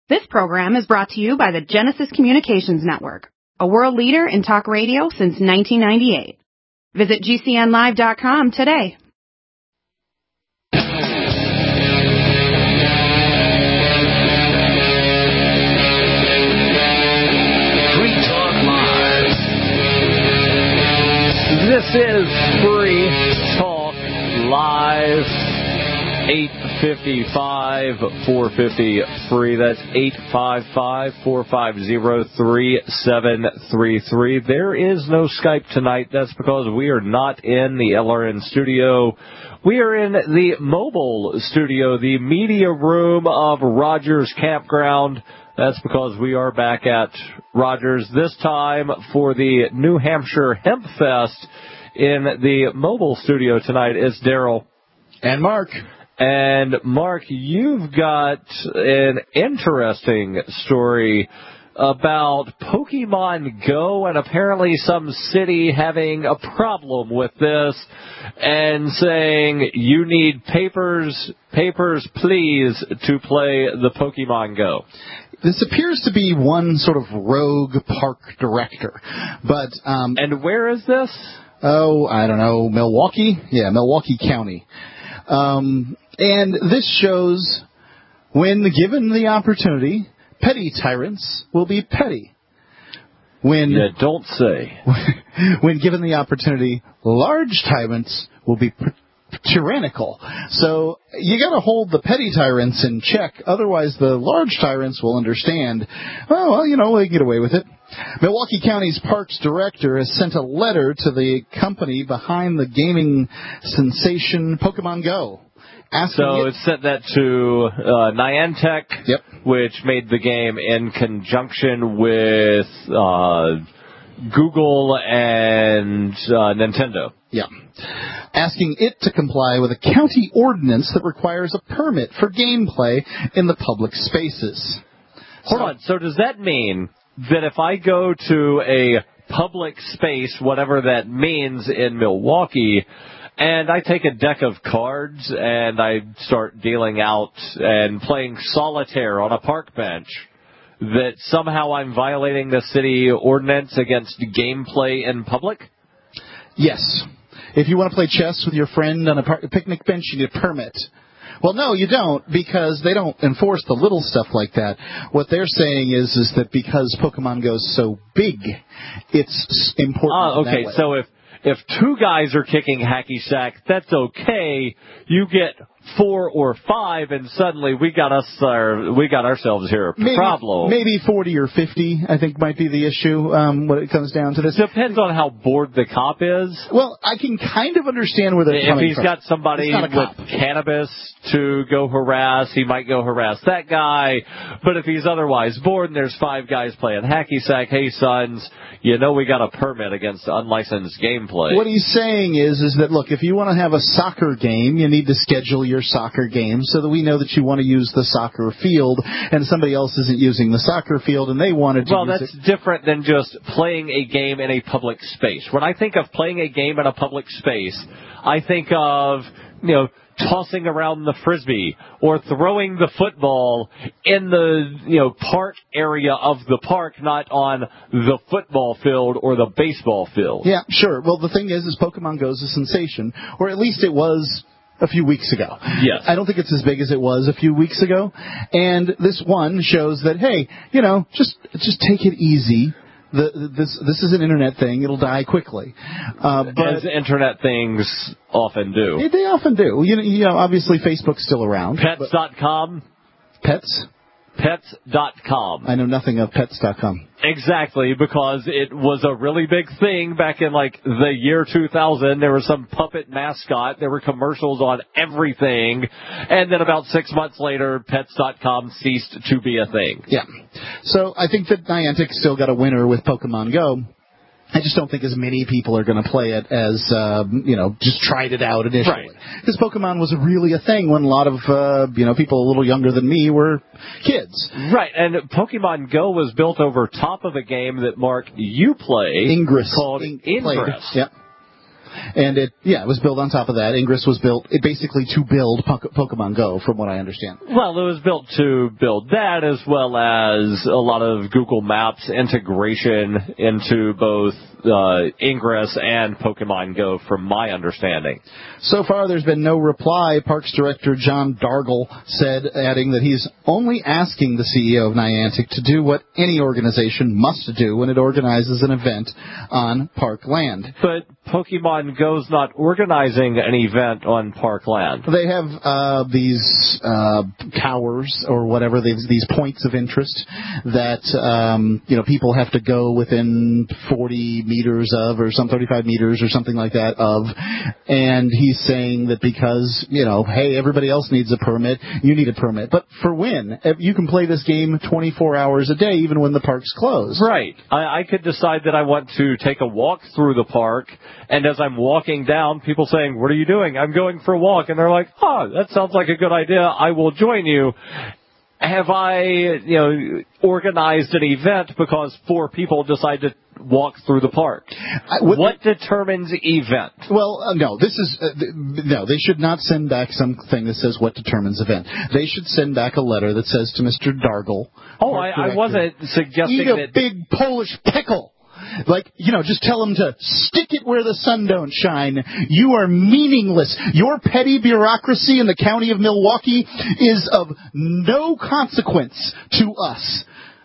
This program is brought to you by the Genesis Communications Network, a world leader in talk radio since 1998. Visit GCNlive.com today. Free Talk Live. This is Free Talk Live. 855-450-FREE. That's 855-450-3733. There is no Skype tonight. That's because we are not in the LRN studio. We are in the mobile studio, the media room of Rogers Campground. That's because we are back at Rogers, this time for the New Hampshire Hemp Fest. In the mobile studio tonight is Daryl. And Mark. And, Mark, you've got an interesting story about Pokemon Go and apparently some city having a problem with this and saying you need papers, please, to play the Pokemon Go. This appears to be one sort of rogue park director. But and where is this? Oh, I don't know, Milwaukee? Yeah, Milwaukee County. And this shows when given the opportunity, petty tyrants will be petty. Yeah, don't say. When given the opportunity, large tyrants will be tyrannical. So you got to hold the petty tyrants in check. Otherwise, the large tyrants will understand, well, you know, they can get away with it. Milwaukee County's Parks Director has sent a letter to the company behind the gaming sensation Pokemon Go. So it sent that to Niantic, yep, which made the game in conjunction with Google and Nintendo. Yeah. Asking it to comply with a county ordinance that requires a permit for gameplay in the public spaces. Hold on. So does that mean that if I go to a public space, whatever that means in Milwaukee, and I take a deck of cards and I start dealing out and playing solitaire on a park bench, that somehow I'm violating the city ordinance against gameplay in public? Yes. If you want to play chess with your friend on a picnic bench, you need a permit. Well, no, you don't, because they don't enforce the little stuff like that. What they're saying is that because Pokemon Go is so big, it's important. Okay, so if two guys are kicking hacky sack, that's okay. You get 4 or 5, and suddenly we got ourselves here a problem. Maybe 40 or 50, I think, might be the issue when it comes down to this. Depends on how bored the cop is. Well, I can kind of understand where they're coming from. If he's got somebody with cannabis to go harass, he might go harass that guy. But if he's otherwise bored and there's 5 guys playing hacky sack, hey, sons, you know we got a permit against unlicensed gameplay. What he's saying is that, look, if you want to have a soccer game, you need to schedule your soccer game so that we know that you want to use the soccer field and somebody else isn't using the soccer field and they wanted to use it. Well, that's different than just playing a game in a public space. When I think of playing a game in a public space, I think of, tossing around the frisbee or throwing the football in the, park area of the park, not on the football field or the baseball field. Yeah, sure. Well, the thing is Pokemon Go is a sensation, or at least it was a few weeks ago. Yes. I don't think it's as big as it was a few weeks ago. And this one shows that, hey, just take it easy. This is an internet thing. It'll die quickly. But as internet things often do. They often do. Obviously Facebook's still around. Pets.com? Pets? Pets.com. I know nothing of Pets.com. Exactly, because it was a really big thing back in, the year 2000. There was some puppet mascot. There were commercials on everything. And then about 6 months later, Pets.com ceased to be a thing. Yeah. So I think that Niantic still got a winner with Pokemon Go. I just don't think as many people are going to play it as, just tried it out initially. Because Pokemon was really a thing when a lot of, people a little younger than me were kids. Right, and Pokemon Go was built over top of a game that, Mark, you play Ingress. called Ingress. Yep. And it was built on top of that. Ingress was built basically to build Pokemon Go, from what I understand. Well, it was built to build that, as well as a lot of Google Maps integration into both Ingress and Pokemon Go, from my understanding. So far, there's been no reply. Parks Director John Dargle said, adding that he's only asking the CEO of Niantic to do what any organization must do when it organizes an event on park land. But Pokemon Go's not organizing an event on park land. They have these towers or whatever, these points of interest that people have to go within 40 meters of, or some 35 meters or something like that of. And he's saying that because, hey, everybody else needs a permit, you need a permit. But for when? You can play this game 24 hours a day, even when the park's closed. Right. I could decide that I want to take a walk through the park, and as I'm walking down, people saying, "What are you doing?" "I'm going for a walk." And they're like, "Oh, that sounds like a good idea. I will join you." Have I, organized an event because 4 people decide to walk through the park? What determines event? Well, no, this is, no, they should not send back something that says what determines event. They should send back a letter that says to Mr. Dargle. Oh, I wasn't suggesting eat a big Polish pickle. Like, just tell them to stick it where the sun don't shine. You are meaningless. Your petty bureaucracy in the county of Milwaukee is of no consequence to us.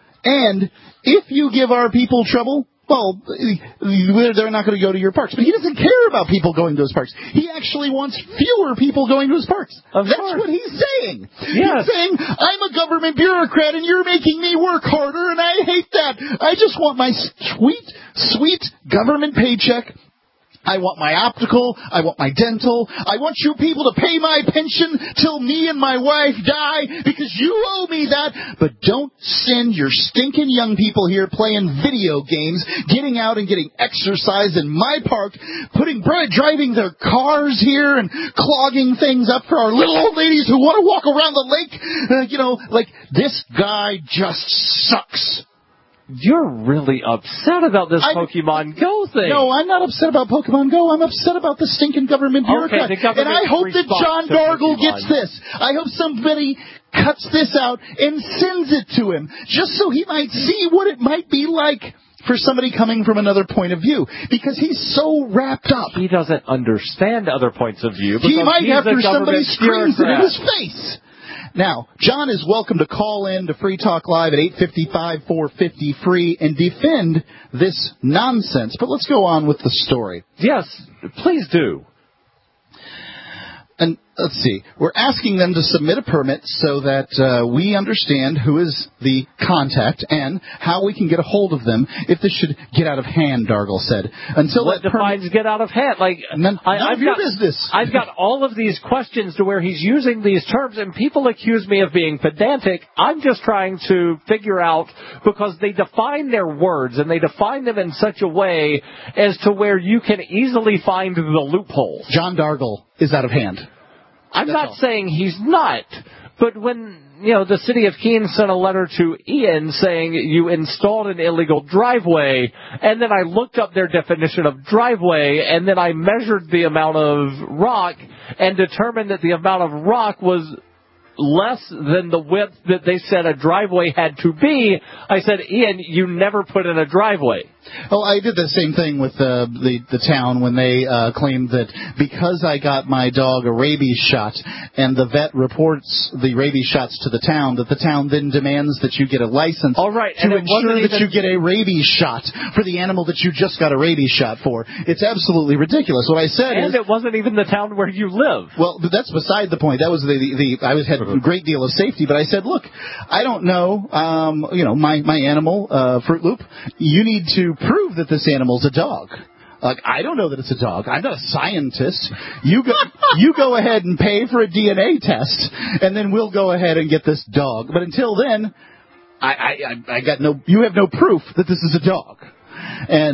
And if you give our people trouble, well, they're not going to go to your parks. But he doesn't care about people going to his parks. He actually wants fewer people going to his parks. That's what he's saying. Yes. He's saying, I'm a government bureaucrat and you're making me work harder, and I hate that. I just want my sweet, sweet government paycheck. I want my optical. I want my dental. I want you people to pay my pension till me and my wife die because you owe me that. But don't send your stinking young people here playing video games, getting out and getting exercise in my park, driving their cars here and clogging things up for our little old ladies who want to walk around the lake. This guy just sucks. You're really upset about this Pokemon Go thing. No, I'm not upset about Pokemon Go. I'm upset about the stinking government bureaucrat. Okay, and I hope that John Dargle gets this. I hope somebody cuts this out and sends it to him, just so he might see what it might be like for somebody coming from another point of view, because he's so wrapped up. He doesn't understand other points of view. He might after somebody screams it in his face. Now, John is welcome to call in to Free Talk Live at 855-450-FREE and defend this nonsense. But let's go on with the story. Yes, please do. And let's see. We're asking them to submit a permit so that we understand who is the contact and how we can get a hold of them if this should get out of hand, Dargle said. Until what defines get out of hand? None of your business. I've got all of these questions to where he's using these terms, and people accuse me of being pedantic. I'm just trying to figure out, because they define their words, and they define them in such a way as to where you can easily find the loophole. John Dargle is out of hand. I'm not saying he's not, but when, the city of Keene sent a letter to Ian saying you installed an illegal driveway, and then I looked up their definition of driveway, and then I measured the amount of rock and determined that the amount of rock was less than the width that they said a driveway had to be, I said, Ian, you never put in a driveway. Oh, I did the same thing with the town when they claimed that because I got my dog a rabies shot and the vet reports the rabies shots to the town, that the town then demands that you get a license to ensure that you get a rabies shot for the animal that you just got a rabies shot for. It's absolutely ridiculous. What I said is... And it wasn't even the town where you live. Well, that's beside the point. That was I had a great deal of safety, but I said, look, I don't know, my animal, Fruit Loop, you need to prove that this animal's a dog. I don't know that it's a dog. I'm not a scientist. You go ahead and pay for a DNA test, and then we'll go ahead and get this dog. But until then, you have no proof that this is a dog. And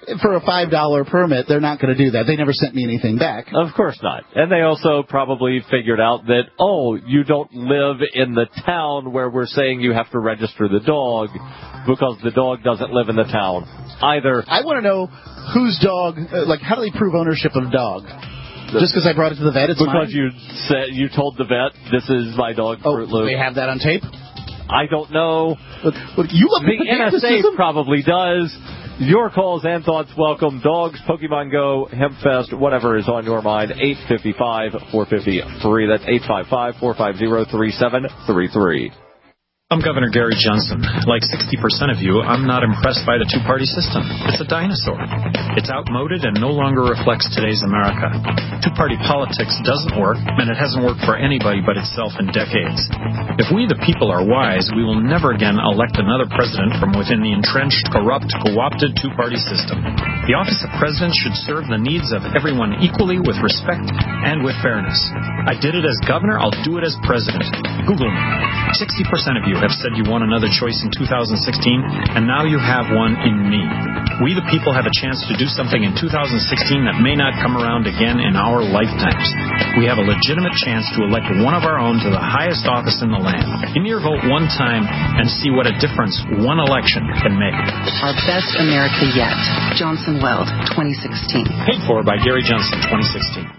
for a $5 permit, they're not going to do that. They never sent me anything back. Of course not. And they also probably figured out that, you don't live in the town where we're saying you have to register the dog because the dog doesn't live in the town either. I want to know whose dog, how do they prove ownership of a dog? Just because I brought it to the vet, it's because mine? you told the vet, this is my dog, Fruit Loop. Do they have that on tape? I don't know. You look the NSA probably does. Your calls and thoughts welcome. Dogs, Pokemon Go, Hempfest, whatever is on your mind. 855-450-FREE. That's 855-450-3733. I'm Governor Gary Johnson. Like 60% of you, I'm not impressed by the two-party system. It's a dinosaur. It's outmoded and no longer reflects today's America. Two-party politics doesn't work, and it hasn't worked for anybody but itself in decades. If we the people are wise, we will never again elect another president from within the entrenched, corrupt, co-opted two-party system. The office of president should serve the needs of everyone equally with respect and with fairness. I did it as governor, I'll do it as president. Google me. 60% of you have said you want another choice in 2016, and now you have one in me. We the people have a chance to do something in 2016 that may not come around again in our lifetimes. We have a legitimate chance to elect one of our own to the highest office in the land. Give me your vote one time and see what a difference one election can make. Our best America yet. Johnson Weld, 2016. Paid for by Gary Johnson, 2016.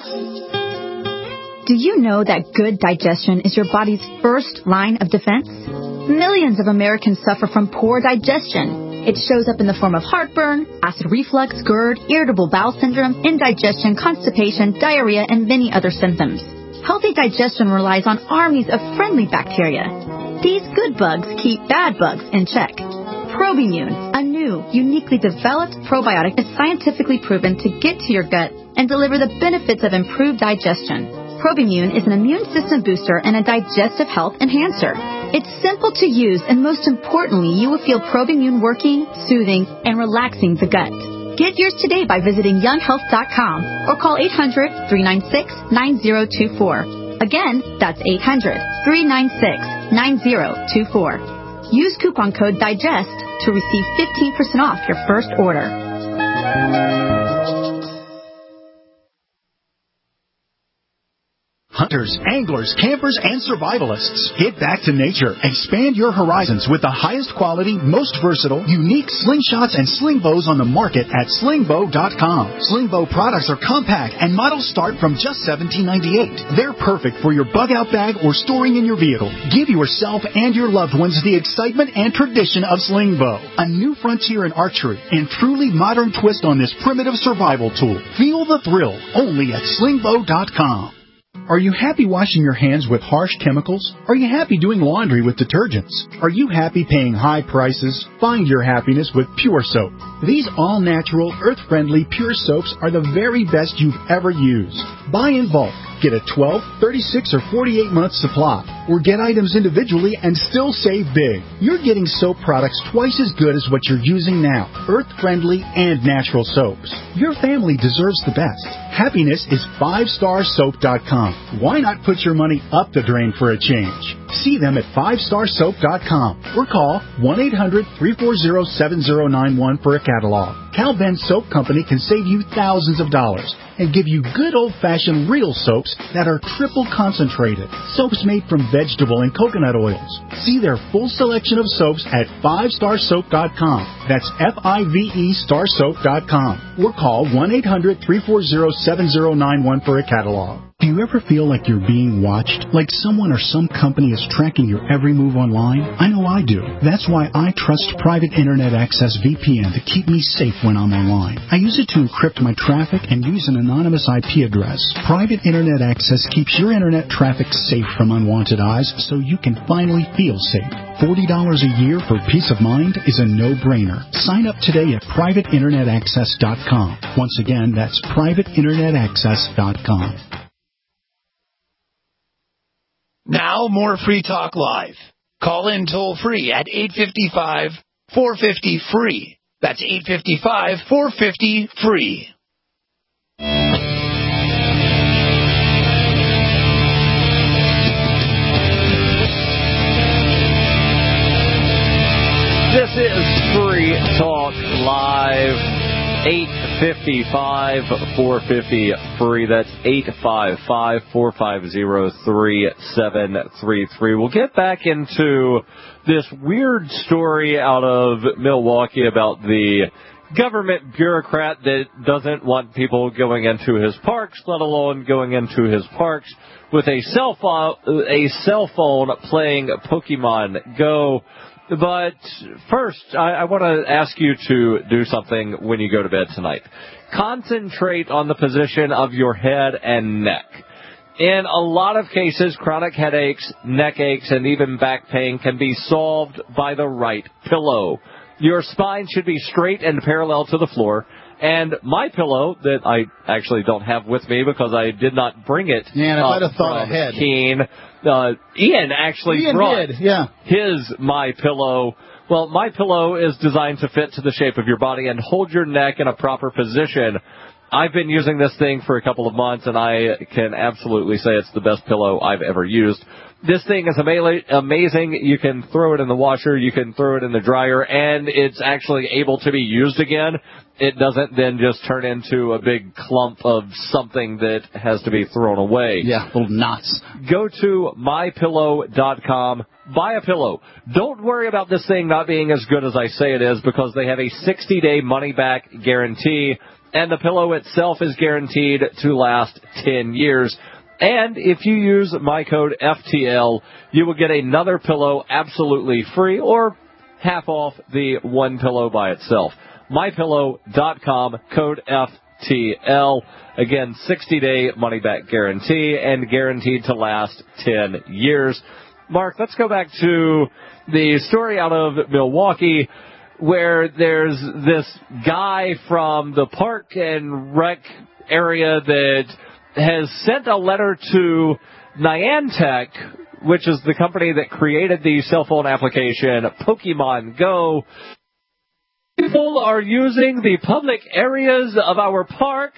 Do you know that good digestion is your body's first line of defense? Millions of Americans suffer from poor digestion. It shows up in the form of heartburn, acid reflux, GERD, irritable bowel syndrome, indigestion, constipation, diarrhea, and many other symptoms. Healthy digestion relies on armies of friendly bacteria. These good bugs keep bad bugs in check. Probimune, a new, uniquely developed probiotic, is scientifically proven to get to your gut and deliver the benefits of improved digestion. Probimune is an immune system booster and a digestive health enhancer. It's simple to use, and most importantly, you will feel Probimune working, soothing, and relaxing the gut. Get yours today by visiting younghealth.com or call 800-396-9024. Again, that's 800-396-9024. Use coupon code DIGEST to receive 15% off your first order. Hunters, anglers, campers, and survivalists. Get back to nature. Expand your horizons with the highest quality, most versatile, unique slingshots and sling bows on the market at slingbow.com. Slingbow products are compact and models start from just $17.98. They're perfect for your bug-out bag or storing in your vehicle. Give yourself and your loved ones the excitement and tradition of Slingbow, a new frontier in archery and truly modern twist on this primitive survival tool. Feel the thrill only at slingbow.com. Are you happy washing your hands with harsh chemicals? Are you happy doing laundry with detergents? Are you happy paying high prices? Find your happiness with Pure Soap. These all-natural, earth-friendly Pure Soaps are the very best you've ever used. Buy in bulk. Get a 12, 36, or 48-month supply. Or get items individually and still save big. You're getting soap products twice as good as what you're using now. Earth-friendly and natural soaps. Your family deserves the best. Happiness is 5starsoap.com. Why not put your money up the drain for a change? See them at 5starsoap.com or call 1-800-340-7091 for a catalog. Cal Ben Soap Company can save you thousands of dollars and give you good old-fashioned real soaps that are triple concentrated. Soaps made from vegetable and coconut oils. See their full selection of soaps at 5starsoap.com. That's F-I-V-E starsoap.com. Or call 1-800-340-7091 for a catalog. Do you ever feel like you're being watched? Like someone or some company is tracking your every move online? I know I do. That's why I trust Private Internet Access VPN to keep me safe when I'm online. I use it to encrypt my traffic and use an anonymous IP address. Private Internet Access keeps your internet traffic safe from unwanted eyes so you can finally feel safe. $40 a year for peace of mind is a no-brainer. Sign up today at privateinternetaccess.com. Once again, that's privateinternetaccess.com. Now, more Free Talk Live. Call in toll-free at 855-450-FREE. That's 855-450-FREE. This is Free Talk Live. 855-450-FREE. That's 855-450-3733. We'll get back into this weird story out of Milwaukee about the government bureaucrat that doesn't want people going into his parks, let alone going into his parks with a cell phone playing Pokemon Go. But first, I want to ask you to do something when you go to bed tonight. Concentrate on the position of your head and neck. In a lot of cases, chronic headaches, neck aches, and even back pain can be solved by the right pillow. Your spine should be straight and parallel to the floor. And my pillow, that I actually don't have with me because I did not bring it. Yeah, and if I'd have thought ahead. Ian actually brought his My Pillow. Well, My Pillow is designed to fit to the shape of your body and hold your neck in a proper position. I've been using this thing for a couple of months, and I can absolutely say it's the best pillow I've ever used. This thing is amazing. You can throw it in the washer, you can throw it in the dryer, and it's actually able to be used again. It doesn't then just turn into a big clump of something that has to be thrown away. Yeah, little knots. Go to mypillow.com. Buy a pillow. Don't worry about this thing not being as good as I say it is, because they have a 60-day money-back guarantee, and the pillow itself is guaranteed to last 10 years. And if you use my code FTL, you will get another pillow absolutely free, or half off the one pillow by itself. MyPillow.com, code FTL. Again, 60-day money-back guarantee and guaranteed to last 10 years. Mark, let's go back to the story out of Milwaukee where there's this guy from the park and rec area that has sent a letter to Niantic, which is the company that created the cell phone application Pokemon Go. People are using the public areas of our park,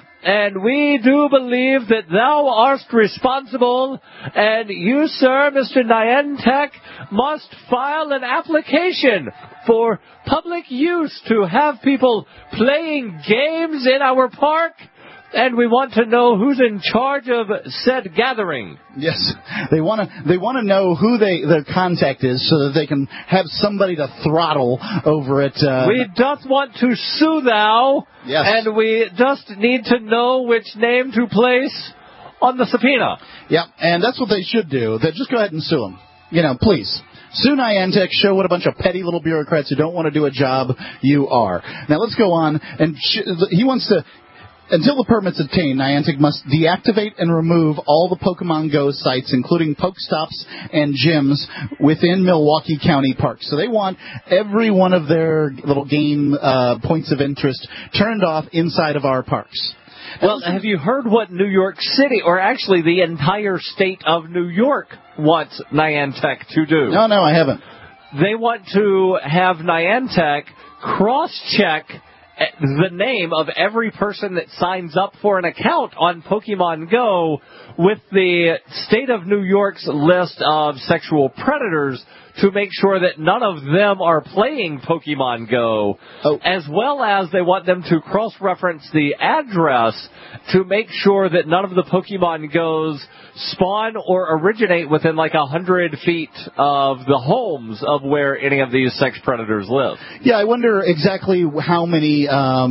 and we do believe that thou art responsible, and you, sir, Mr. Niantic, must file an application for public use to have people playing games in our park. And we want to know who's in charge of said gathering. Yes, they want to know who their contact is so that they can have somebody to throttle over it. We doth want to sue thou, yes, and we just need to know which name to place on the subpoena. Yep, and that's what they should do. They just go ahead and sue them. Please. Sue Niantic, show what a bunch of petty little bureaucrats who don't want to do a job you are. Now let's go on, and he wants to. Until the permit's obtained, Niantic must deactivate and remove all the Pokemon Go sites, including Pokestops and gyms within Milwaukee County parks. So they want every one of their little game points of interest turned off inside of our parks. Well, have you heard what New York City, or actually the entire state of New York, wants Niantic to do? No, I haven't. They want to have Niantic cross-check the name of every person that signs up for an account on Pokemon Go with the state of New York's list of sexual predators to make sure that none of them are playing Pokemon Go, as well as they want them to cross-reference the address to make sure that none of the Pokemon Goes spawn or originate within 100 feet of the homes of where any of these sex predators live. Yeah, I wonder exactly how many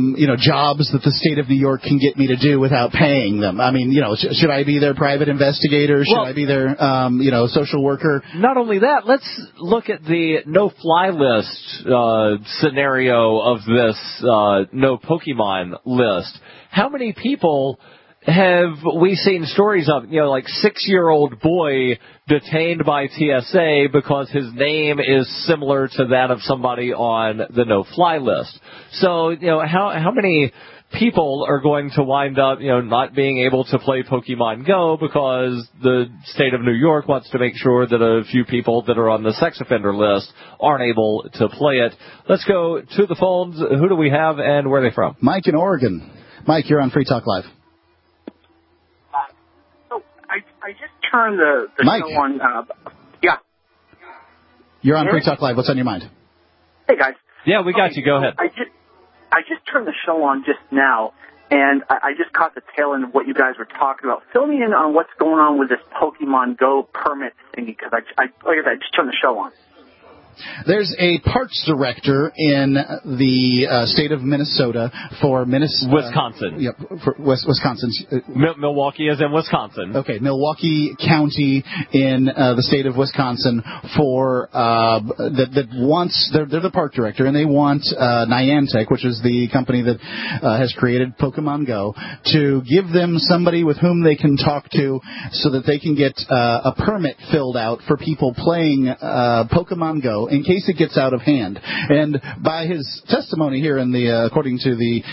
jobs that the state of New York can get me to do without paying them. I mean, should I be their private investigator? Should I be their social worker? Not only that, let's look at the no-fly list scenario of this no Pokemon list. How many people have we seen stories of, 6-year-old boy detained by TSA because his name is similar to that of somebody on the no-fly list? So, how many people are going to wind up, not being able to play Pokemon Go because the state of New York wants to make sure that a few people that are on the sex offender list aren't able to play it. Let's go to the phones. Who do we have and where are they from? Mike in Oregon. Mike, you're on Free Talk Live. I just turned the Mike. show on. Yeah. You're on Free Talk Live. What's on your mind? Hey, guys. Yeah, we got you. Go ahead. I just turned the show on just now, and I just caught the tail end of what you guys were talking about. Fill me in on what's going on with this Pokemon Go permit thingy, because like I said, I just turned the show on. There's a parks director in the state of Minnesota for Wisconsin. Yep, for Wisconsin. Milwaukee is in Wisconsin. Okay, Milwaukee County in the state of Wisconsin for that wants. They're the park director, and they want Niantic, which is the company that has created Pokemon Go, to give them somebody with whom they can talk to, so that they can get a permit filled out for people playing Pokemon Go in case it gets out of hand. And by his testimony here in the according to the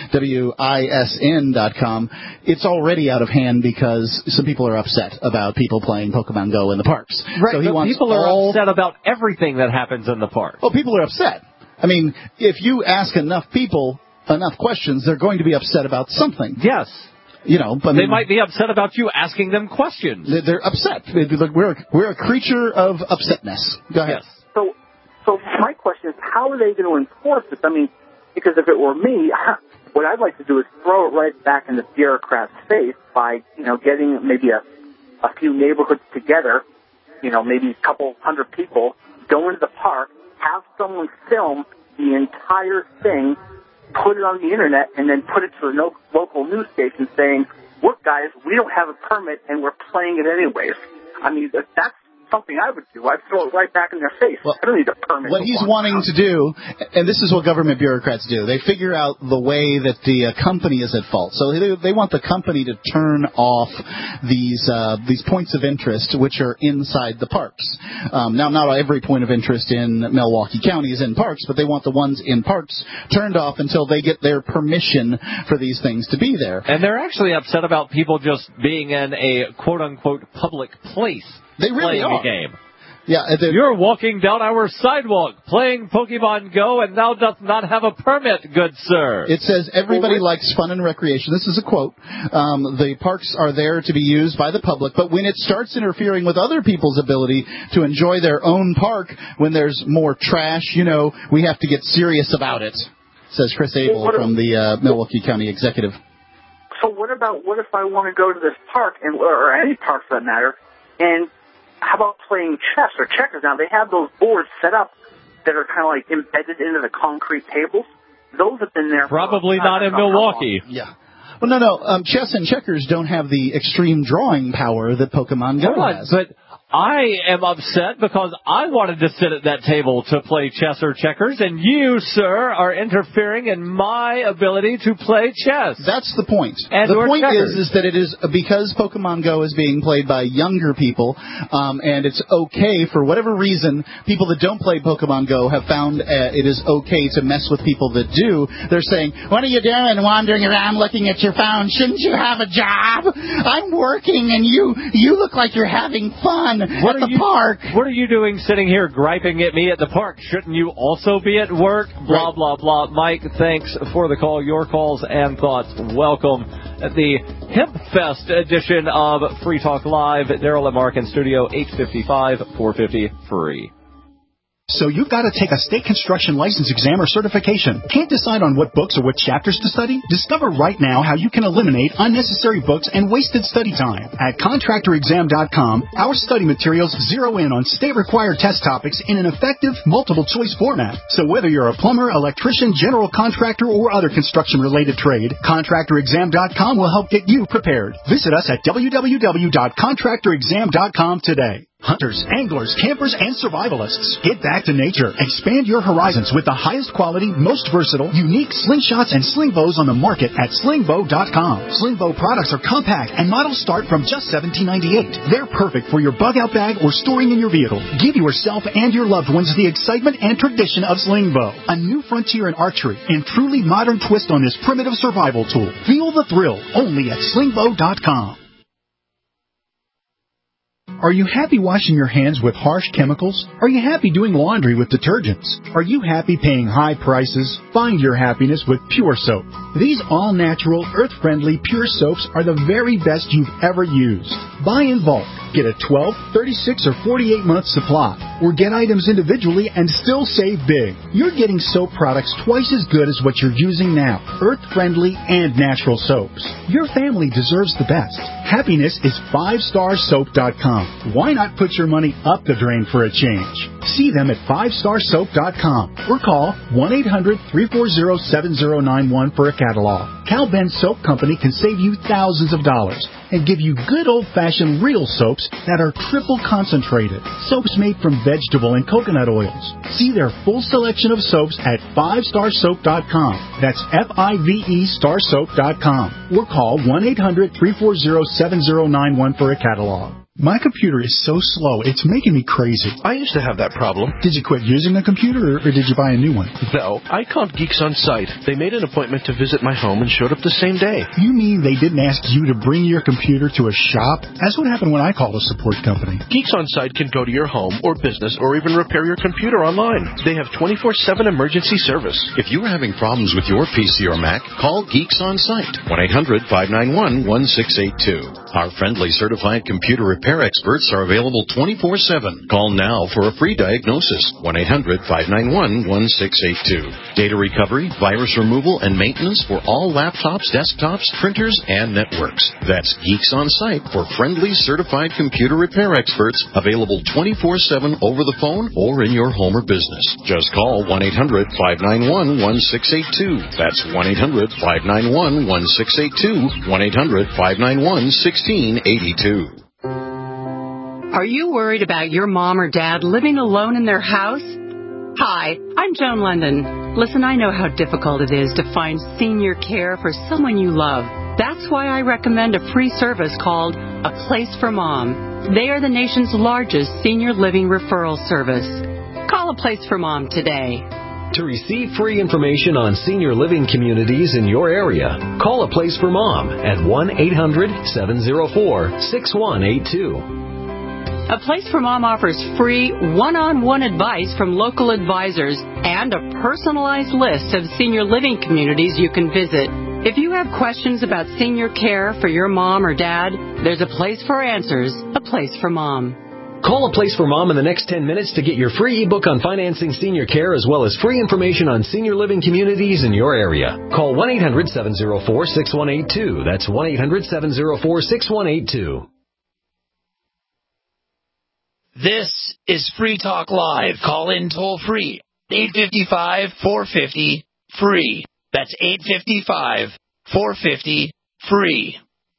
WISN.com, it's already out of hand because some people are upset about people playing Pokemon Go in the parks. Right, so he wants people are upset about everything that happens in the park. Oh, people are upset. I mean, if you ask enough people enough questions, they're going to be upset about something. Yes. You know, but they might be upset about you asking them questions. They're upset. We're a creature of upsetness. Go ahead. Yes. So my question is, how are they going to enforce this? I mean, because if it were me, what I'd like to do is throw it right back in the bureaucrat's face by, getting maybe a few neighborhoods together, maybe a couple hundred people, go into the park, have someone film the entire thing, put it on the internet, and then put it to the local news station saying, look, guys, we don't have a permit, and we're playing it anyways. I mean, that's something I would do. I'd throw it right back in their face. Well, I don't need a permit. What he's wanting to do, and this is what government bureaucrats do, they figure out the way that the company is at fault. So they want the company to turn off these points of interest which are inside the parks. Now, not every point of interest in Milwaukee County is in parks, but they want the ones in parks turned off until they get their permission for these things to be there. And they're actually upset about people just being in a quote-unquote public place. They really playing are. a game. Yeah, you're walking down our sidewalk playing Pokemon Go, and thou doth not have a permit, good sir. It says everybody likes fun and recreation. This is a quote. The parks are there to be used by the public, but when it starts interfering with other people's ability to enjoy their own park, when there's more trash, we have to get serious about it, says Chris Abel from the Milwaukee County Executive. So what if I want to go to this park, or any park for that matter, and how about playing chess or checkers? Now, they have those boards set up that are kind of like embedded into the concrete tables. Those have been there. Probably not in Milwaukee. Yeah. Well, no. Chess and checkers don't have the extreme drawing power that Pokemon Go has. But I am upset because I wanted to sit at that table to play chess or checkers, and you, sir, are interfering in my ability to play chess. That's the point. And the point checkers. is that it is because Pokemon Go is being played by younger people, and it's okay for whatever reason. People that don't play Pokemon Go have found it is okay to mess with people that do. They're saying, "What are you doing, wandering around looking at your phone? Shouldn't you have a job? I'm working, and you look like you're having fun." Park. What are you doing sitting here griping at me at the park? Shouldn't you also be at work? Blah, blah, blah. Mike, thanks for the call. Your calls and thoughts. Welcome at the Hemp Fest edition of Free Talk Live. Daryl and Mark in studio, 855-450 free. So you've got to take a state construction license exam or certification. Can't decide on what books or what chapters to study? Discover right now how you can eliminate unnecessary books and wasted study time. At contractorexam.com, our study materials zero in on state-required test topics in an effective, multiple-choice format. So whether you're a plumber, electrician, general contractor, or other construction-related trade, contractorexam.com will help get you prepared. Visit us at www.contractorexam.com today. Hunters, anglers, campers, and survivalists. Get back to nature. Expand your horizons with the highest quality, most versatile, unique slingshots and sling bows on the market at slingbow.com. Sling bow products are compact and models start from just $17.98. They're perfect for your bug out bag or storing in your vehicle. Give yourself and your loved ones the excitement and tradition of sling bow. A new frontier in archery and truly modern twist on this primitive survival tool. Feel the thrill only at slingbow.com. Are you happy washing your hands with harsh chemicals? Are you happy doing laundry with detergents? Are you happy paying high prices? Find your happiness with Pure Soap. These all-natural, earth-friendly, pure soaps are the very best you've ever used. Buy in bulk. Get a 12, 36, or 48-month supply. Or get items individually and still save big. You're getting soap products twice as good as what you're using now. Earth-friendly and natural soaps. Your family deserves the best. Happiness is 5starsoap.com. Why not put your money up the drain for a change? See them at 5starsoap.com or call 1-800-340-7091 for a catalog. Cal Ben Soap Company can save you thousands of dollars and give you good old-fashioned real soaps that are triple concentrated. Soaps made from vegetable and coconut oils. See their full selection of soaps at 5starsoap.com. That's F-I-V-E starsoap.com. Or call 1-800-340-7091 for a catalog. My computer is so slow, it's making me crazy. I used to have that problem. Did you quit using the computer, or did you buy a new one? No, I called Geeks On Site. They made an appointment to visit my home and showed up the same day. You mean they didn't ask you to bring your computer to a shop? That's what happened when I called a support company. Geeks On Site can go to your home or business or even repair your computer online. They have 24/7 emergency service. If you are having problems with your PC or Mac, call Geeks On Site, 1-800-591-1682. Our friendly certified computer repair experts are available 24/7. Call now for a free diagnosis, 1-800-591-1682. Data recovery, virus removal, and maintenance for all laptops, desktops, printers, and networks. That's Geeks On Site for friendly certified computer repair experts, available 24/7 over the phone or in your home or business. Just call 1-800-591-1682. That's 1-800-591-1682, 1-800-591-1682. Are you worried about your mom or dad living alone in their house? Hi, I'm Joan London. Listen, I know how difficult it is to find senior care for someone you love. That's why I recommend a free service called A Place for Mom. They are the nation's largest senior living referral service. Call A Place for Mom today. To receive free information on senior living communities in your area, call A Place for Mom at 1-800-704-6182. A Place for Mom offers free one-on-one advice from local advisors and a personalized list of senior living communities you can visit. If you have questions about senior care for your mom or dad, there's a place for answers, A Place for Mom. Call A Place for Mom in the next 10 minutes to get your free ebook on financing senior care as well as free information on senior living communities in your area. Call 1-800-704-6182. That's 1-800-704-6182. This is Free Talk Live. Call in toll free. 855-450-FREE. That's 855-450-FREE.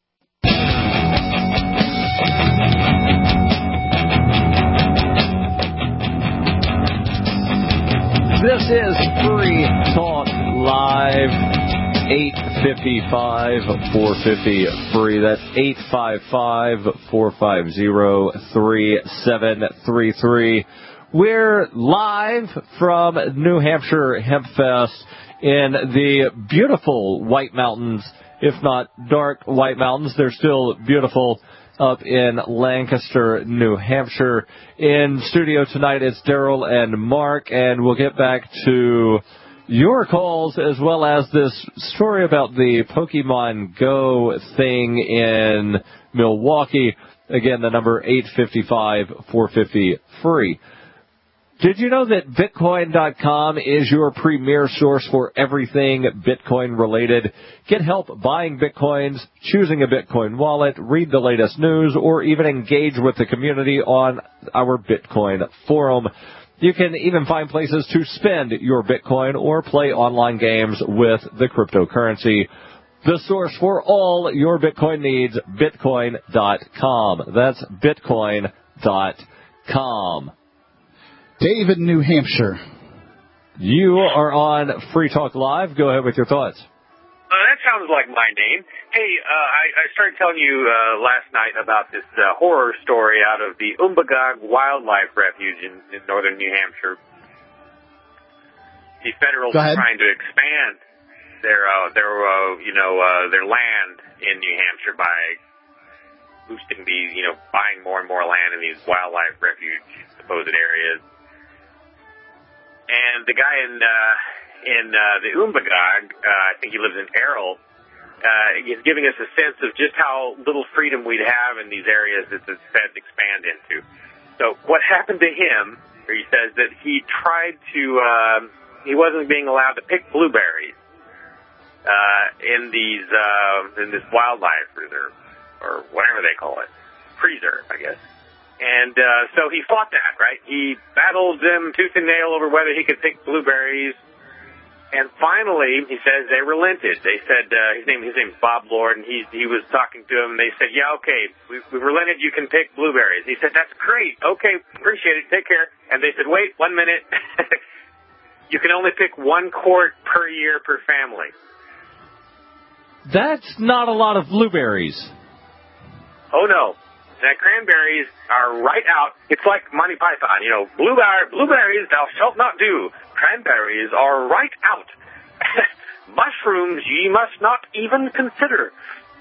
This is Free Talk Live. 855-450-FREE. That's 855-450-3733. We're live from New Hampshire Hemp Fest in the beautiful White Mountains, if not dark White Mountains. They're still beautiful up in Lancaster, New Hampshire. In studio tonight, it's Daryl and Mark, and we'll get back to your calls as well as this story about the Pokemon Go thing in Milwaukee. Again, the number 855-450-FREE. Did you know that Bitcoin.com is your premier source for everything Bitcoin related? Get help buying Bitcoins, choosing a Bitcoin wallet, read the latest news, or even engage with the community on our Bitcoin forum. You can even find places to spend your Bitcoin or play online games with the cryptocurrency. The source for all your Bitcoin needs, Bitcoin.com. That's Bitcoin.com. Dave in New Hampshire. You are on Free Talk Live. Go ahead with your thoughts. That sounds like my name. Hey, I started telling you last night about this horror story out of the Umbagog Wildlife Refuge in northern New Hampshire. The federals are trying to expand their land in New Hampshire by boosting these, buying more and more land in these wildlife refuge supposed areas. And And the guy in the Umbagog, I think he lives in Errol, is giving us a sense of just how little freedom we'd have in these areas that the feds expand into. So what happened to him, or he says that he tried to, he wasn't being allowed to pick blueberries in this wildlife reserve, or whatever they call it, freezer, I guess. And so he fought that, right? He battled them tooth and nail over whether he could pick blueberries. And finally, he says they relented. They said his name's Bob Lord, and he was talking to him. And they said, "Yeah, okay, we relented. You can pick blueberries." He said, "That's great. Okay, appreciate it. Take care." And they said, "Wait 1 minute. You can only pick 1 quart per year per family." That's not a lot of blueberries. Oh no. Now, cranberries are right out. It's like Monty Python, blueberries thou shalt not do. Cranberries are right out. Mushrooms ye must not even consider.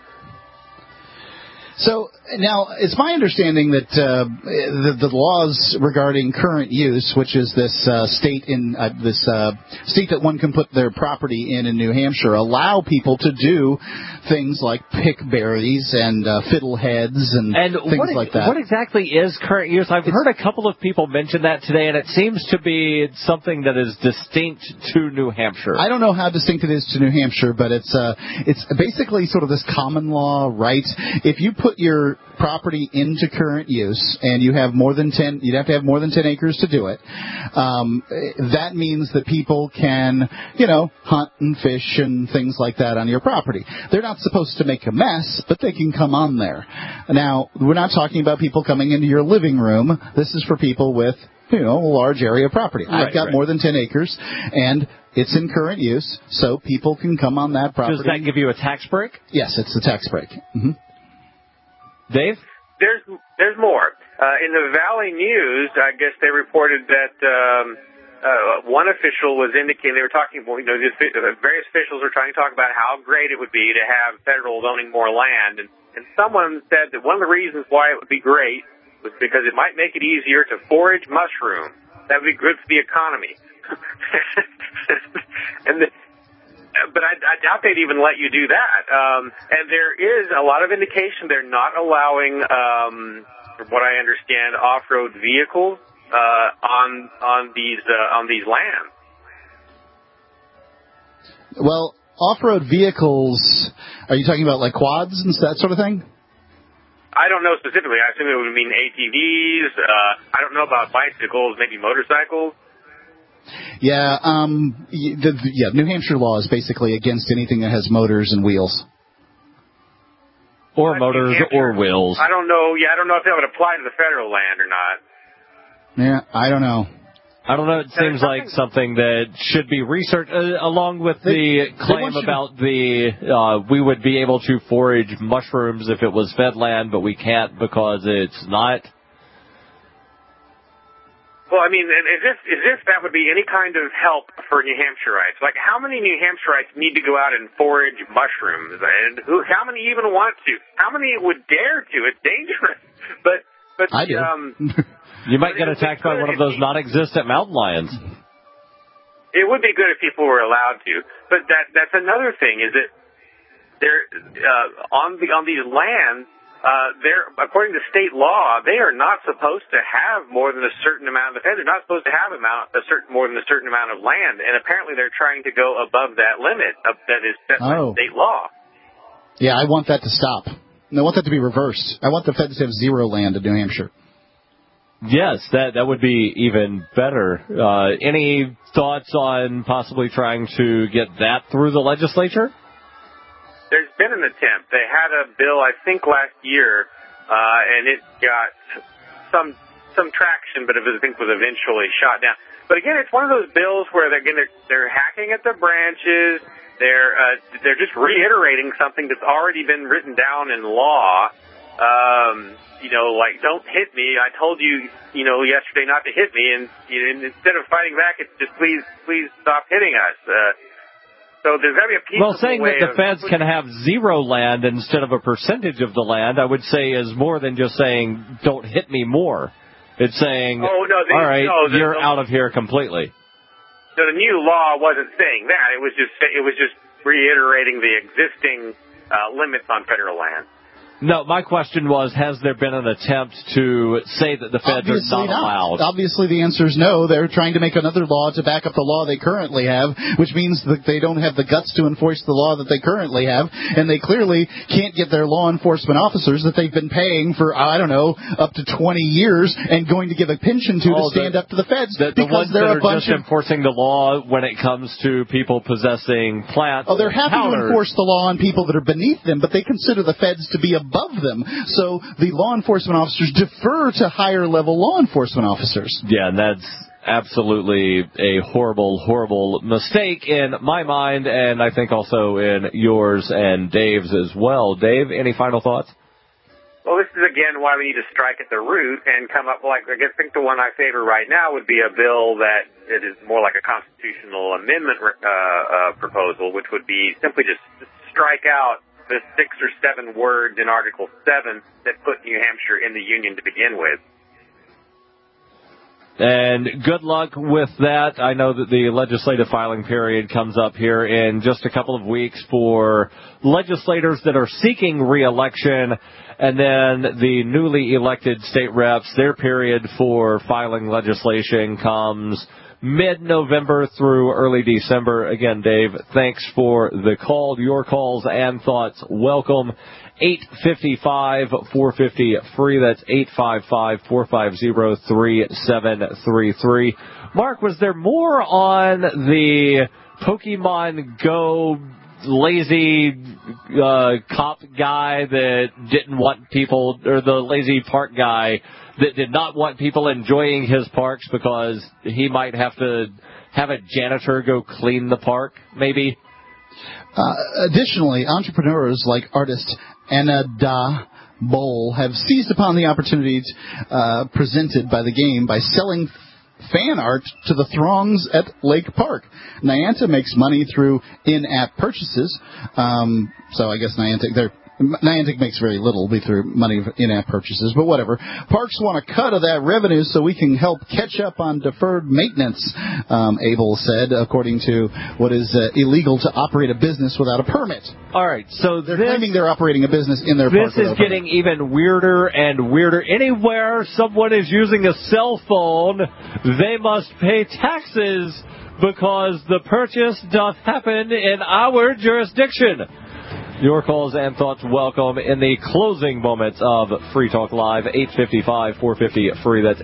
So now it's my understanding that the laws regarding current use, which is this state that one can put their property in New Hampshire, allow people to do things like pick berries and fiddleheads and things like that. What exactly is current use? I've heard a couple of people mention that today, and it seems to be something that is distinct to New Hampshire. I don't know how distinct it is to New Hampshire, but it's basically sort of this common law right. If you put your property into current use and you have more than 10, you'd have to have more than 10 acres to do it. That means that people can, hunt and fish and things like that on your property. They're not supposed to make a mess, but they can come on there. Now, we're not talking about people coming into your living room. This is for people with, a large area of property. I've got more than 10 acres, and it's in current use, so people can come on that property. Does that give you a tax break? Yes, it's a tax break. Mm-hmm. Dave? There's more. In the Valley News, I guess they reported that one official was indicating, they were talking, various officials were trying to talk about how great it would be to have federal owning more land. And someone said that one of the reasons why it would be great was because it might make it easier to forage mushrooms. That would be good for the economy. But I doubt they'd even let you do that. And there is a lot of indication they're not allowing, from what I understand, off-road vehicles on these lands. Well, off-road vehicles, are you talking about like quads and that sort of thing? I don't know specifically. I assume it would mean ATVs. I don't know about bicycles, maybe motorcycles. Yeah, New Hampshire law is basically against anything that has motors and wheels. Or motors or wheels. I don't know. Yeah, I don't know if that would apply to the federal land or not. Yeah, I don't know. It seems like something that should be researched, along with the claim about we would be able to forage mushrooms if it was fed land, but we can't because it's not. Well, I mean, as if that would be any kind of help for New Hampshireites. Like, how many New Hampshireites need to go out and forage mushrooms? And how many even want to? How many would dare to? It's dangerous. But I do. You might get attacked by one of those non-existent mountain lions. It would be good if people were allowed to. But that's another thing, is that they're on these lands, according to state law, they are not supposed to have more than a certain amount of the feds. They're not supposed to have more than a certain amount of land, and apparently they're trying to go above that limit that is set by state law. Yeah, I want that to stop. I want that to be reversed. I want the feds to have zero land in New Hampshire. Yes, that would be even better. Any thoughts on possibly trying to get that through the legislature? There's been an attempt. They had a bill, I think, last year, and it got some traction, but it was eventually shot down. But again, it's one of those bills where they're hacking at the branches. They're just reiterating something that's already been written down in law. Like, don't hit me. I told you, yesterday not to hit me, and instead of fighting back, it's just please stop hitting us. So there's got to be a peaceful way. Well, saying that the feds can have zero land instead of a percentage of the land, I would say is more than just saying, don't hit me more. It's saying, you're out of here completely. So the new law wasn't saying that. It was just reiterating the existing limits on federal land. No, my question was, has there been an attempt to say that the feds are not allowed? Obviously, the answer is no. They're trying to make another law to back up the law they currently have, which means that they don't have the guts to enforce the law that they currently have, and they clearly can't get their law enforcement officers that they've been paying for, I don't know, up to 20 years and going to give a pension to stand up to the feds the because ones they're that a bunch are just enforcing the law when it comes to people possessing plants. Oh, they're happy to enforce the law on people that are beneath them, but they consider the feds to be above them. So the law enforcement officers defer to higher-level law enforcement officers. Yeah, and that's absolutely a horrible, horrible mistake in my mind, and I think also in yours and Dave's as well. Dave, any final thoughts? Well, this is, again, why we need to strike at the root and come up, I think the one I favor right now would be a bill that it is more like a constitutional amendment proposal, which would be simply just strike out the 6 or 7 words in Article 7 that put New Hampshire in the Union to begin with. And good luck with that. I know that the legislative filing period comes up here in just a couple of weeks for legislators that are seeking re-election, and then the newly elected state reps, their period for filing legislation comes mid-November through early December. Again, Dave, thanks for the call. Your calls and thoughts welcome. 855-450-FREE. That's 855-450-3733. Mark, was there more on the Pokemon Go lazy cop guy that didn't want people, or the lazy park guy that did not want people enjoying his parks because he might have to have a janitor go clean the park, maybe? Additionally, entrepreneurs like artist Anna Da Bowl have seized upon the opportunity presented by the game by selling fan art to the throngs at Lake Park. Niantic makes money through in-app purchases, so I guess Niantic makes very little through money in-app purchases, but whatever. Parks want a cut of that revenue so we can help catch up on deferred maintenance, Abel said, according to what is illegal to operate a business without a permit. All right, so they're claiming they're operating a business in their park. This is getting even weirder and weirder. Anywhere someone is using a cell phone, they must pay taxes because the purchase doth happen in our jurisdiction. Your calls and thoughts welcome in the closing moments of Free Talk Live. 855-450-FREE. That's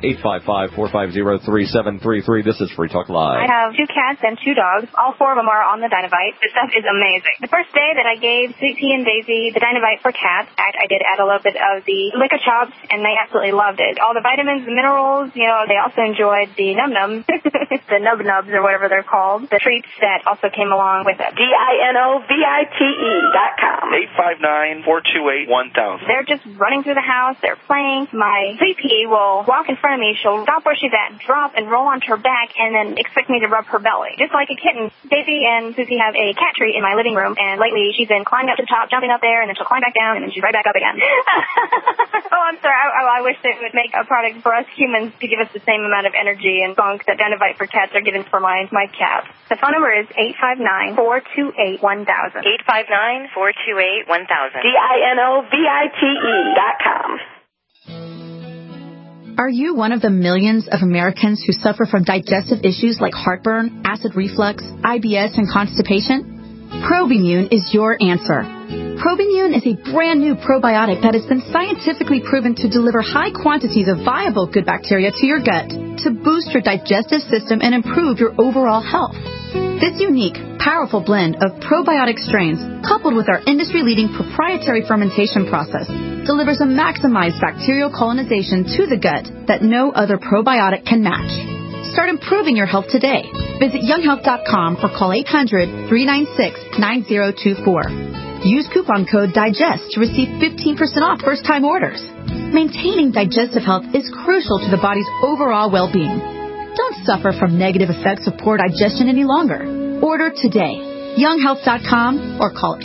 855-450-3733. This is Free Talk Live. I have 2 cats and 2 dogs. All 4 of them are on the Dynavite. This stuff is amazing. The first day that I gave Sweet Pea and Daisy the Dynavite for cats, I did add a little bit of the Lick a Chops, and they absolutely loved it. All the vitamins, the minerals, they also enjoyed the num-nums, the nub-nubs or whatever they're called, the treats that also came along with it. DINOVITE.com. 859-428-1000. They're just running through the house. They're playing. My Sweet Pea will walk in front of me. She'll stop where she's at, drop, and roll onto her back, and then expect me to rub her belly, just like a kitten. Daisy and Susie have a cat tree in my living room, and lately she's been climbing up to the top, jumping up there, and then she'll climb back down, and then she's right back up again. Oh, I'm sorry. I wish they would make a product for us humans to give us the same amount of energy and funk that Dynavite for cats are giving for my cats. The phone number is 859-428-1000. 859-428-1000. DINOVITE.com. Are you one of the millions of Americans who suffer from digestive issues like heartburn, acid reflux, IBS, and constipation? Probimune is your answer. Probimune is a brand new probiotic that has been scientifically proven to deliver high quantities of viable good bacteria to your gut to boost your digestive system and improve your overall health. This unique, powerful blend of probiotic strains, coupled with our industry-leading proprietary fermentation process, delivers a maximized bacterial colonization to the gut that no other probiotic can match. Start improving your health today. Visit younghealth.com or call 800-396-9024. Use coupon code DIGEST to receive 15% off first-time orders. Maintaining digestive health is crucial to the body's overall well-being. Don't suffer from negative effects of poor digestion any longer. Order today. younghealth.com or call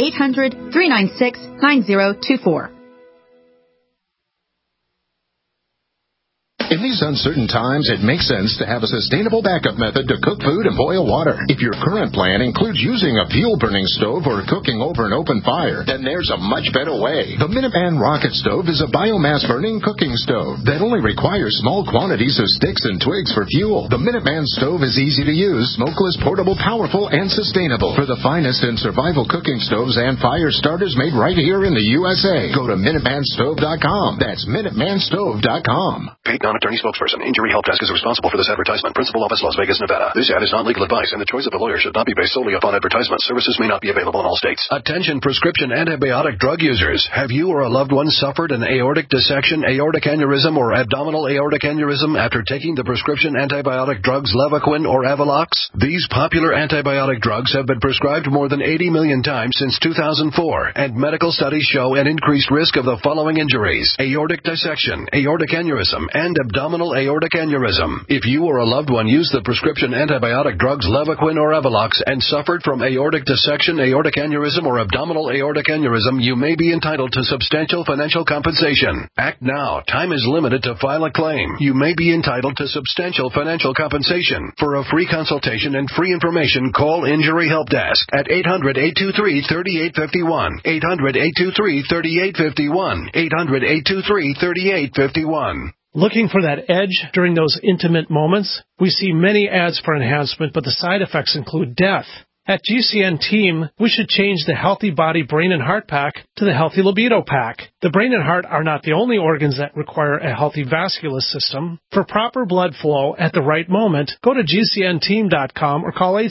800-396-9024. In In these uncertain times, it makes sense to have a sustainable backup method to cook food and boil water. If your current plan includes using a fuel-burning stove or cooking over an open fire, then there's a much better way. The Minuteman Rocket Stove is a biomass-burning cooking stove that only requires small quantities of sticks and twigs for fuel. The Minuteman stove is easy to use, smokeless, portable, powerful, and sustainable. For the finest in survival cooking stoves and fire starters made right here in the USA, go to MinutemanStove.com. That's MinutemanStove.com. Paid non-attorney spokesperson. Injury Help Desk is responsible for this advertisement. Principal office, Las Vegas, Nevada. This ad is not legal advice, and the choice of a lawyer should not be based solely upon advertisement. Services may not be available in all states. Attention prescription antibiotic drug users. Have you or a loved one suffered an aortic dissection, aortic aneurysm, or abdominal aortic aneurysm after taking the prescription antibiotic drugs Levaquin or Avelox? These popular antibiotic drugs have been prescribed more than 80 million times since 2004, and medical studies show an increased risk of the following injuries: aortic dissection, aortic aneurysm, and abdominal aortic aneurysm. If you or a loved one used the prescription antibiotic drugs Levaquin or Avelox and suffered from aortic dissection, aortic aneurysm, or abdominal aortic aneurysm, you may be entitled to substantial financial compensation. Act now. Time is limited to file a claim. You may be entitled to substantial financial compensation. For a free consultation and free information, call Injury Help Desk at 800-823-3851. 800-823-3851. 800-823-3851. Looking for that edge during those intimate moments? We see many ads for enhancement, but the side effects include death. At GCN Team, we should change the Healthy Body, Brain, and Heart Pack to the Healthy Libido Pack. The brain and heart are not the only organs that require a healthy vascular system. For proper blood flow at the right moment, go to GCNteam.com or call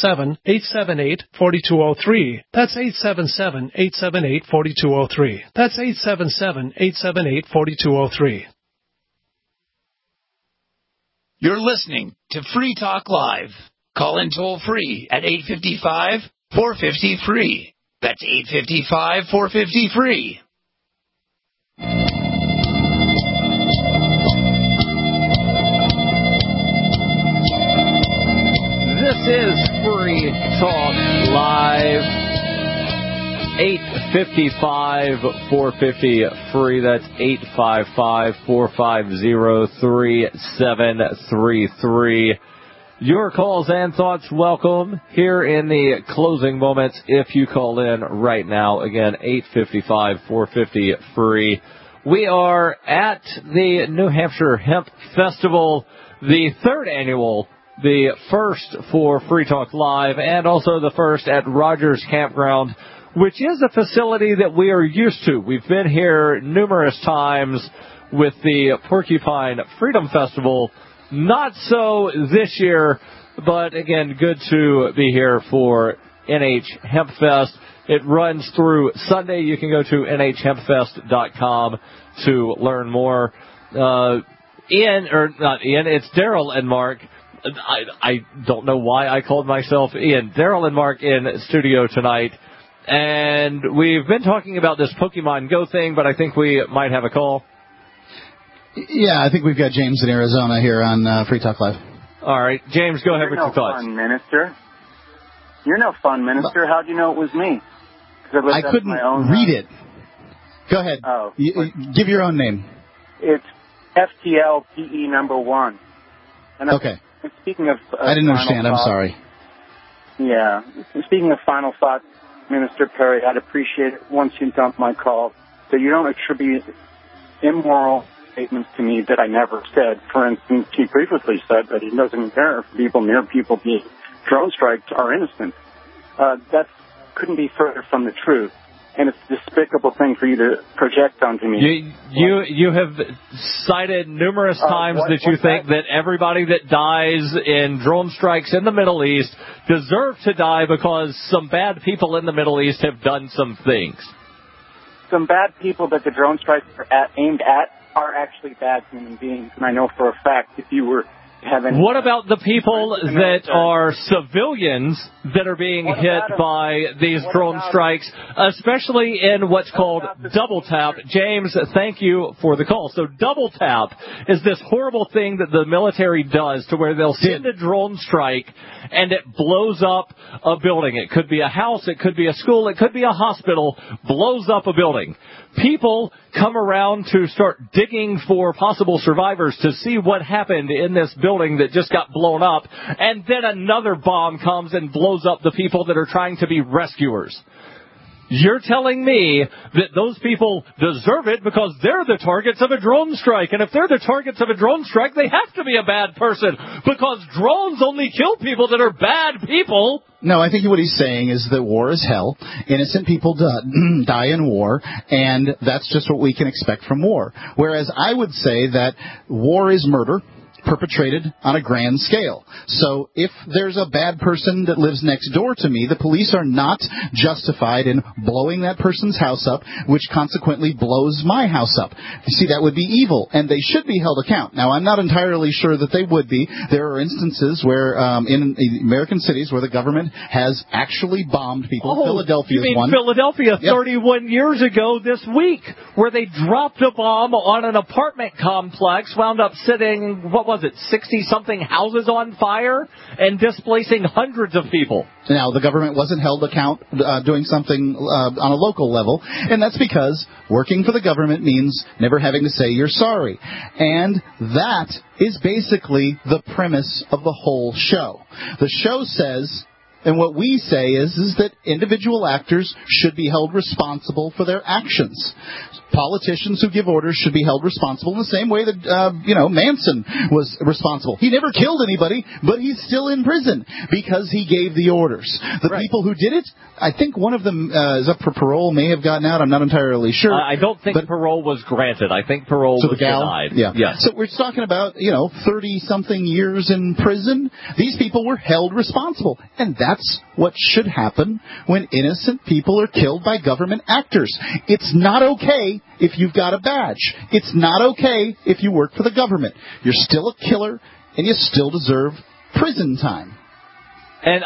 877-878-4203. That's 877-878-4203. That's 877-878-4203. You're listening to Free Talk Live. Call in toll-free at 855-450-FREE. That's 855-450-FREE. This is Free Talk Live. 855-450-FREE. That's 855-450-3733. Your calls and thoughts welcome here in the closing moments if you call in right now. Again, 855-450-FREE. We are at the New Hampshire Hemp Festival, the third annual, the first for Free Talk Live, and also the first at Rogers Campground, which is a facility that we are used to. We've been here numerous times with the Porcupine Freedom Festival. Not so this year, but again, good to be here for NH Hemp Fest. It runs through Sunday. You can go to nhhempfest.com to learn more. It's Daryl and Mark. I don't know why I called myself Ian. Daryl and Mark in studio tonight. And we've been talking about this Pokemon Go thing, but I think we might have a call. Yeah, I think we've got James in Arizona here on Free Talk Live. All right, James, go ahead with your thoughts. You're no fun minister. You're no fun minister. How'd you know it was me? I couldn't read it. Go ahead. Oh, give your own name. It's FTLPE number 1. And okay. Speaking of, I didn't understand. I'm sorry. Yeah. Speaking of final thoughts, Minister Perry, I'd appreciate it once you dump my call so you don't attribute immoral statements to me that I never said. For instance, he previously said that he doesn't care if people near people being drone strikes are innocent. That couldn't be further from the truth. And it's a despicable thing for you to project onto me. You have cited numerous times that you think that everybody that dies in drone strikes in the Middle East deserve to die because some bad people in the Middle East have done some things. Some bad people that the drone strikes are aimed at are actually bad human beings. And I know for a fact if you were heaven. What about the people that are civilians that are being hit by these drone strikes, especially in what's called double tap? James, thank you for the call. So double tap is this horrible thing that the military does to where they'll send a drone strike and it blows up a building. It could be a house, it could be a school, it could be a hospital, blows up a building. People come around to start digging for possible survivors to see what happened in this building that just got blown up, and then another bomb comes and blows up the people that are trying to be rescuers. You're telling me that those people deserve it because they're the targets of a drone strike. And if they're the targets of a drone strike, they have to be a bad person because drones only kill people that are bad people. No, I think what he's saying is that war is hell. Innocent people die in war, and that's just what we can expect from war. Whereas I would say that war is murder perpetrated on a grand scale. So if there's a bad person that lives next door to me, the police are not justified in blowing that person's house up, which consequently blows my house up. You see, that would be evil, and they should be held account. Now, I'm not entirely sure that they would be. There are instances where, in American cities, where the government has actually bombed people. Philadelphia is one. Philadelphia 31 years ago this week, where they dropped a bomb on an apartment complex, wound up setting, 60-something houses on fire and displacing hundreds of people. Now, the government wasn't held account doing something on a local level, and that's because working for the government means never having to say you're sorry. And that is basically the premise of the whole show. The show says, and what we say is that individual actors should be held responsible for their actions. Politicians who give orders should be held responsible in the same way that, Manson was responsible. He never killed anybody, but he's still in prison because he gave the orders. The people who did it, I think one of them is up for parole, may have gotten out. I'm not entirely sure. I don't think parole was granted. I think parole was denied. Yeah. Yes. So we're talking about, 30-something years in prison. These people were held responsible. And that's what should happen when innocent people are killed by government actors. It's not okay if you've got a badge. It's not okay if you work for the government. You're still a killer, and you still deserve prison time. And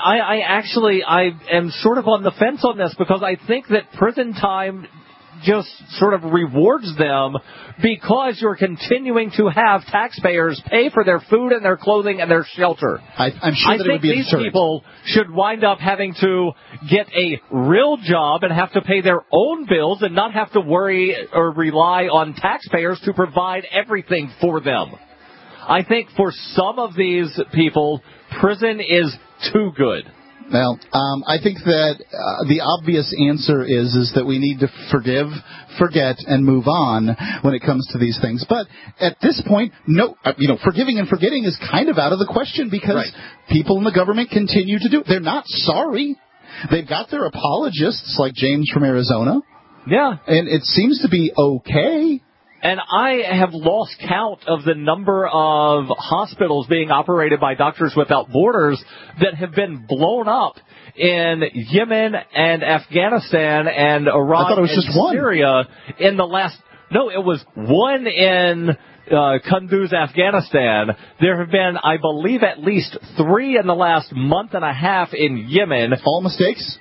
I am sort of on the fence on this because I think that prison time just sort of rewards them because you're continuing to have taxpayers pay for their food and their clothing and their shelter. I'm sure that it would be a deterrent. I think these people should wind up having to get a real job and have to pay their own bills and not have to worry or rely on taxpayers to provide everything for them. I think for some of these people, prison is too good. Well, I think that the obvious answer is that we need to forgive, forget, and move on when it comes to these things. But at this point, forgiving and forgetting is kind of out of the question because people in the government continue to do it. They're not sorry. They've got their apologists like James from Arizona. Yeah. And it seems to be okay. And I have lost count of the number of hospitals being operated by Doctors Without Borders that have been blown up in Yemen and Afghanistan and Iraq and Syria in the last... No, it was one in Kunduz, Afghanistan. There have been, I believe, at least 3 in the last month and a half in Yemen. All mistakes?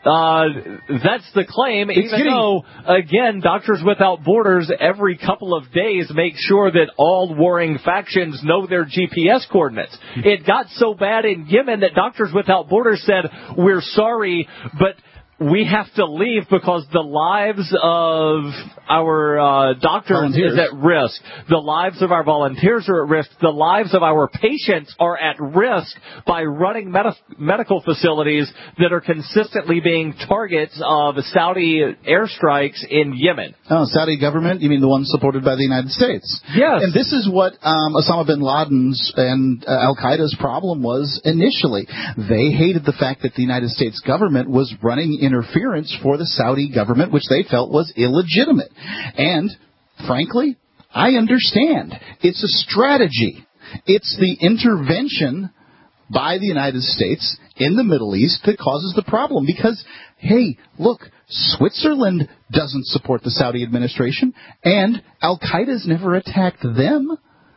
That's the claim, though, again, Doctors Without Borders every couple of days make sure that all warring factions know their GPS coordinates. It got so bad in Yemen that Doctors Without Borders said, we're sorry, but we have to leave because the lives of our doctors is at risk. The lives of our volunteers are at risk. The lives of our patients are at risk by running medical facilities that are consistently being targets of Saudi airstrikes in Yemen. Oh, Saudi government? You mean the one supported by the United States? Yes. And this is what Osama bin Laden's and Al-Qaeda's problem was initially. They hated the fact that the United States government was running interference for the Saudi government, which they felt was illegitimate. And, frankly, I understand. It's a strategy. It's the intervention by the United States in the Middle East that causes the problem. Because, hey, look, Switzerland doesn't support the Saudi administration, and Al-Qaeda's never attacked them.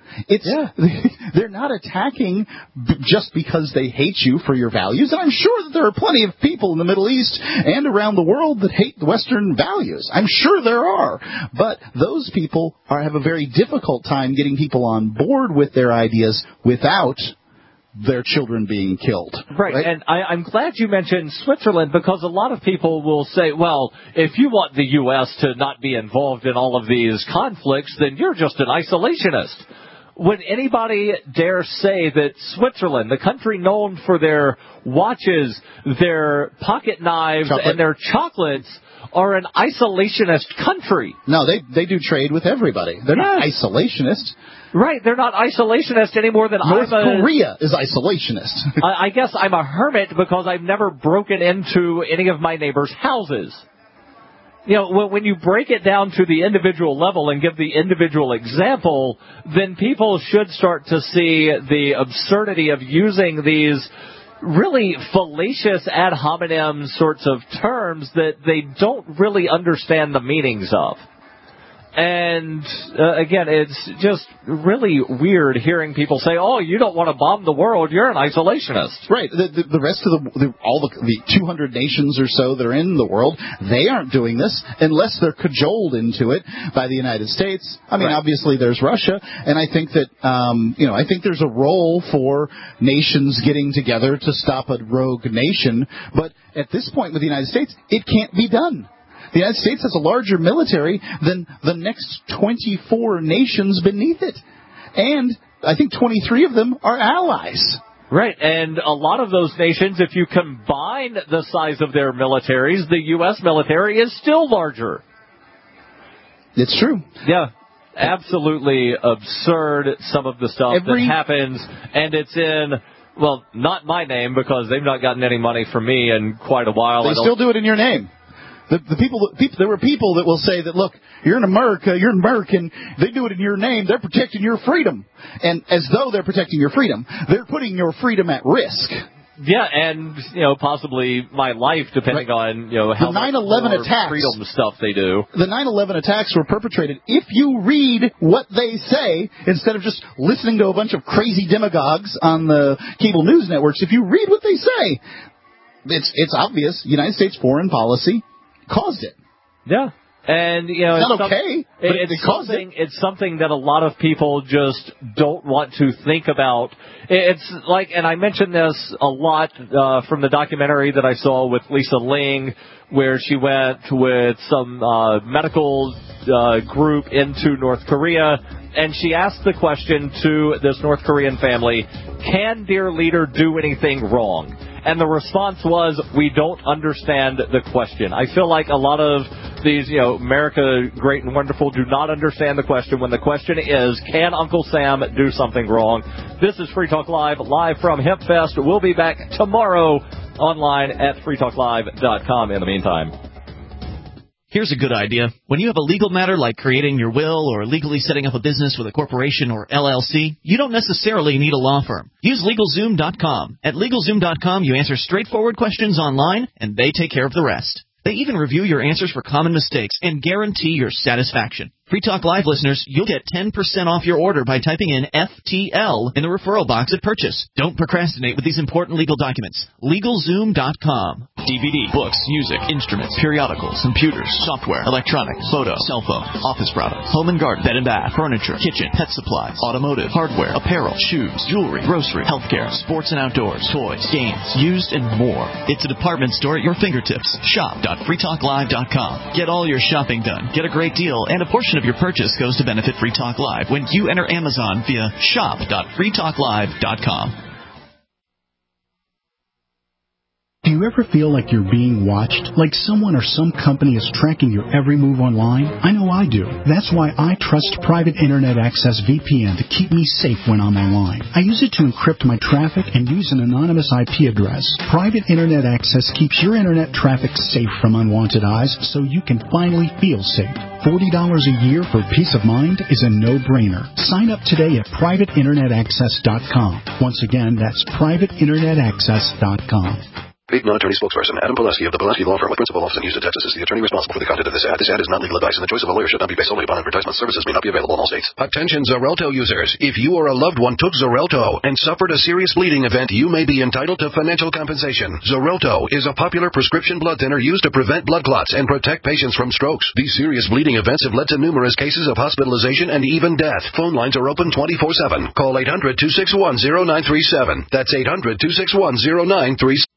They're not attacking just because they hate you for your values. And I'm sure that there are plenty of people in the Middle East and around the world that hate the Western values. I'm sure there are. But those people have a very difficult time getting people on board with their ideas without their children being killed. Right. And I'm glad you mentioned Switzerland, because a lot of people will say, well, if you want the U.S. to not be involved in all of these conflicts, then you're just an isolationist. Would anybody dare say that Switzerland, the country known for their watches, their pocket knives, and their chocolates, are an isolationist country? No, they do trade with everybody. They're not isolationist. Right, they're not isolationist any more than North Korea is isolationist. I guess I'm a hermit because I've never broken into any of my neighbors' houses. You know, when you break it down to the individual level and give the individual example, then people should start to see the absurdity of using these really fallacious ad hominem sorts of terms that they don't really understand the meanings of. And, again, it's just really weird hearing people say, oh, you don't want to bomb the world, you're an isolationist. Right. The rest of the 200 nations or so that are in the world, they aren't doing this unless they're cajoled into it by the United States. I mean, obviously there's Russia, and I think that, I think there's a role for nations getting together to stop a rogue nation, but at this point with the United States, it can't be done. The United States has a larger military than the next 24 nations beneath it. And I think 23 of them are allies. Right, and a lot of those nations, if you combine the size of their militaries, the U.S. military is still larger. It's true. Yeah. Absolutely absurd, some of the stuff that happens, and it's in... Well, not my name, because they've not gotten any money from me in quite a while. They still do it in your name. There were people that will say that, look, you're in America, you're an American, they do it in your name, they're protecting your freedom. And as though they're protecting your freedom, they're putting your freedom at risk. Yeah, and, possibly my life, depending on, how much more freedom stuff they do. The 9/11 attacks were perpetrated. If you read what they say, instead of just listening to a bunch of crazy demagogues on the cable news networks, if you read what they say, it's obvious United States foreign policy caused it. Yeah. And, it's not okay, but it's something that a lot of people just don't want to think about. It's like, and I mentioned this a lot from the documentary that I saw with Lisa Ling, where she went with some medical group into North Korea, and she asked the question to this North Korean family, can dear leader do anything wrong? And the response was, we don't understand the question. I feel like a lot of these, America Great and Wonderful do not understand the question when the question is, can Uncle Sam do something wrong? This is Free Talk Live from HempFest. We'll be back tomorrow online at freetalklive.com in the meantime. Here's a good idea. When you have a legal matter like creating your will or legally setting up a business with a corporation or LLC, you don't necessarily need a law firm. Use LegalZoom.com. At LegalZoom.com, you answer straightforward questions online, and they take care of the rest. They even review your answers for common mistakes and guarantee your satisfaction. Free Talk Live listeners, you'll get 10% off your order by typing in FTL in the referral box at purchase. Don't procrastinate with these important legal documents. LegalZoom.com. DVD, books, music, instruments, periodicals, computers, software, electronics, photo, cell phone, office products, home and garden, bed and bath, furniture, kitchen, pet supplies, automotive, hardware, apparel, shoes, jewelry, grocery, healthcare, sports and outdoors, toys, games, used, and more. It's a department store at your fingertips. Shop.freetalklive.com. Get all your shopping done. Get a great deal, and a portion of your purchase goes to benefit Free Talk Live when you enter Amazon via shop.freetalklive.com. Do you ever feel like you're being watched? Like someone or some company is tracking your every move online? I know I do. That's why I trust Private Internet Access VPN to keep me safe when I'm online. I use it to encrypt my traffic and use an anonymous IP address. Private Internet Access keeps your internet traffic safe from unwanted eyes so you can finally feel safe. $40 a year for peace of mind is a no-brainer. Sign up today at privateinternetaccess.com. Once again, that's privateinternetaccess.com. Paid non-attorney spokesperson Adam Pulaski of the Pulaski Law Firm with principal office in Houston, Texas is the attorney responsible for the content of this ad. This ad is not legal advice, and the choice of a lawyer should not be based solely upon advertisement. Services may not be available in all states. Attention Xarelto users. If you or a loved one took Xarelto and suffered a serious bleeding event, you may be entitled to financial compensation. Xarelto is a popular prescription blood thinner used to prevent blood clots and protect patients from strokes. These serious bleeding events have led to numerous cases of hospitalization and even death. Phone lines are open 24/7. Call 800-261-0937. That's 800-261-0937.